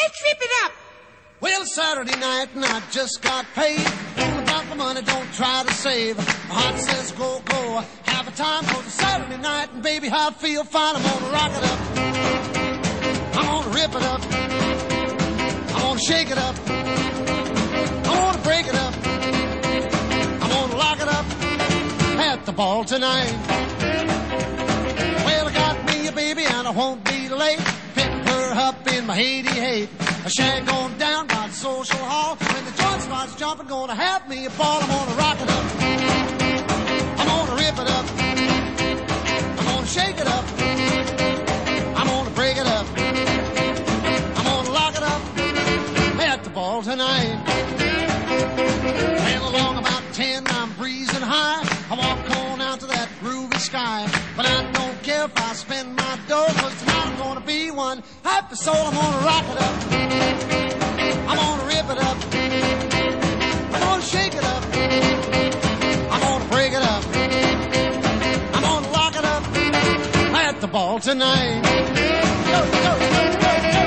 trip it up. Well, it's Saturday night and I just got paid. All about the money, don't try to save. My heart says go, go, have a time. 'Cause it's Saturday night and baby, I feel fine. I'm gonna rock it up. I'm gonna rip it up. I'm gonna shake it up. I'm gonna break it up. I'm gonna lock it up at the ball tonight. Well, I got me a baby and I won't be late. Picking her up in my 88. A shag going down by the social hall. When the joint starts jumping, gonna have me a ball. I'm gonna rock it up. I'm gonna rip it up. I'm gonna shake it up. I'm gonna break it up. I'm gonna lock it up at the ball tonight. Well, along about 10, I'm breezing high. I walk on out to that groovy sky. But I don't care if I spend my dough, 'cause tonight I'm gonna be one happy soul. I'm gonna rock it up. I'm gonna rip it up. I'm gonna shake it up. I'm gonna break it up. I'm gonna lock it up at the ball tonight. Go, go, go, go, go.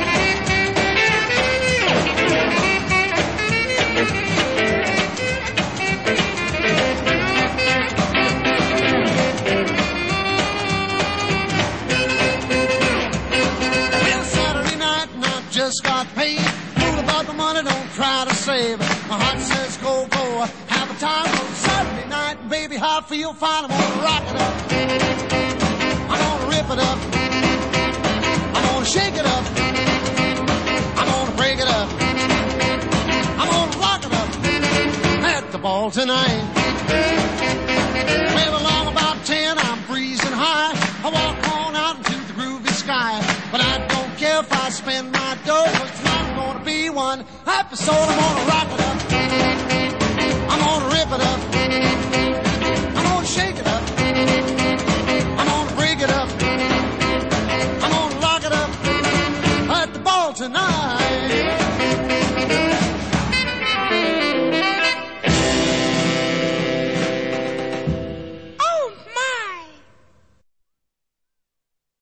Just got paid. Fool about the money, don't try to save. My heart says go, go, have a time on Saturday night. Baby, I feel fine. I'm gonna rock it up. I'm gonna rip it up. I'm gonna shake it up. I'm gonna break it up. I'm gonna lock it up at the ball tonight. Well, along about 10, I'm breezing high. I walk on out into the groovy sky. But I don't care if I spend my dough, 'cause tonight I'm gonna be one happy soul. I'm gonna rock it up. I'm gonna rip it up. I'm gonna shake it up. I'm gonna break it up. I'm gonna lock it up at the ball tonight.